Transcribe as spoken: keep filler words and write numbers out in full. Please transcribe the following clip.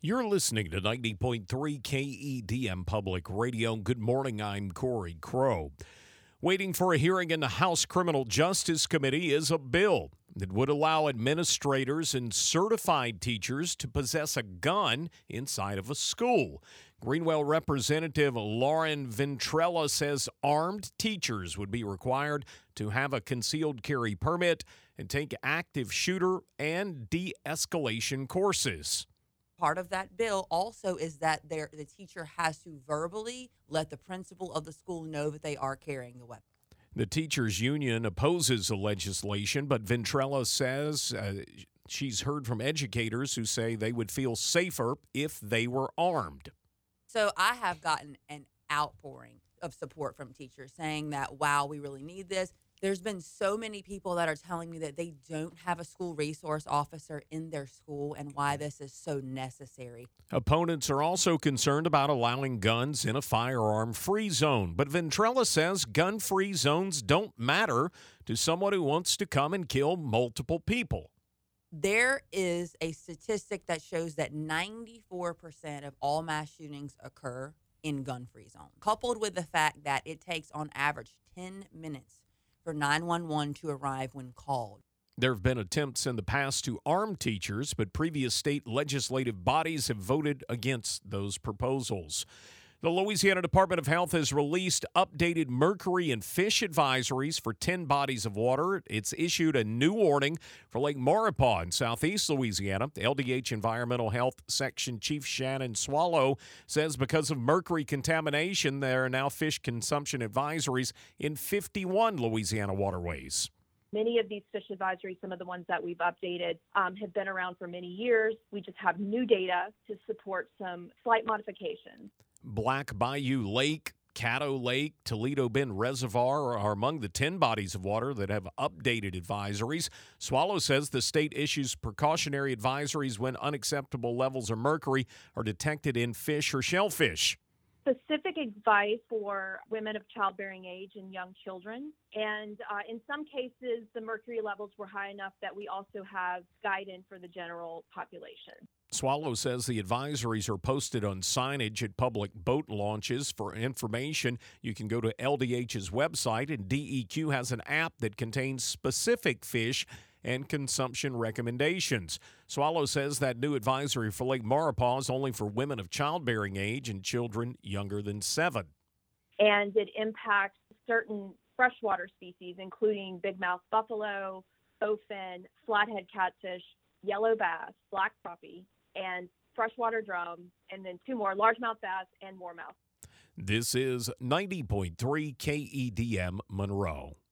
You're listening to ninety point three K E D M Public Radio. Good morning, I'm Corey Crow. Waiting for a hearing in the House Criminal Justice Committee is a bill that would allow administrators and certified teachers to possess a gun inside of a school. Greenwell Representative Lauren Ventrella says armed teachers would be required to have a concealed carry permit and take active shooter and de-escalation courses. Part of that bill also is that there, the teacher has to verbally let the principal of the school know that they are carrying the weapon. The teachers union opposes the legislation, but Ventrella says uh, she's heard from educators who say they would feel safer if they were armed. So I have gotten an outpouring of support from teachers saying that, wow, we really need this. There's been so many people that are telling me that they don't have a school resource officer in their school and why this is so necessary. Opponents are also concerned about allowing guns in a firearm-free zone, but Ventrella says gun-free zones don't matter to someone who wants to come and kill multiple people. There is a statistic that shows that ninety-four percent of all mass shootings occur in gun-free zones, coupled with the fact that it takes on average ten minutes for nine one one to arrive when called. There have been attempts in the past to arm teachers, but previous state legislative bodies have voted against those proposals. The Louisiana Department of Health has released updated mercury and fish advisories for ten bodies of water. It's issued a new warning for Lake Maurepas in southeast Louisiana. L D H Environmental Health Section Chief Shannon Swallow says because of mercury contamination, there are now fish consumption advisories in fifty-one Louisiana waterways. Many of these fish advisories, some of the ones that we've updated, um, have been around for many years. We just have new data to support some slight modifications. Black Bayou Lake, Caddo Lake, Toledo Bend Reservoir are among the ten bodies of water that have updated advisories. Swallow says the state issues precautionary advisories when unacceptable levels of mercury are detected in fish or shellfish. Specific advice for women of childbearing age and young children. And uh, in some cases, the mercury levels were high enough that we also have guidance for the general population. Swallow says the advisories are posted on signage at public boat launches. For information, you can go to L D H's website, and D E Q has an app that contains specific fish and consumption recommendations. Swallow says that new advisory for Lake Maurepas is only for women of childbearing age and children younger than seven. And it impacts certain freshwater species, including bigmouth buffalo, bowfin, flathead catfish, yellow bass, black crappie, and freshwater drum, and then two more, largemouth bass and moormouth. This is ninety point three K E D M Monroe.